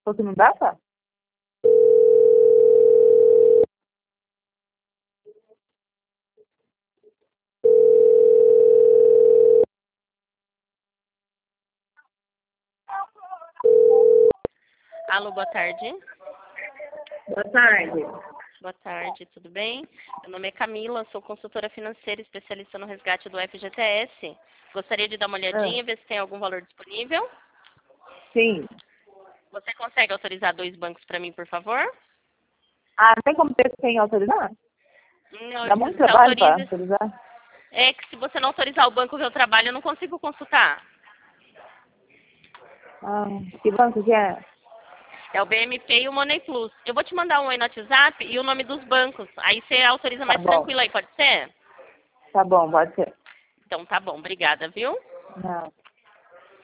Você não dá, tá? Alô, boa tarde. Boa tarde. Boa tarde, tudo bem? Meu nome é Camila, sou consultora financeira especialista no resgate do FGTS. Gostaria de dar uma olhadinha, ver se tem algum valor disponível. Sim. Você consegue autorizar 2 bancos para mim, por favor? Ah, não tem como ter sem autorizar? Não, Dá eu muito preciso que você trabalho para autorize. autorizar? É que se você não autorizar o banco que eu trabalho, eu não consigo consultar. Ah, que banco que é? É o BMP e o Money Plus. Eu vou te mandar um aí no WhatsApp e o nome dos bancos. Aí você autoriza Tá mais bom. tranquilo aí, pode ser? Tá bom, pode ser. Então tá bom, obrigada, viu? Não.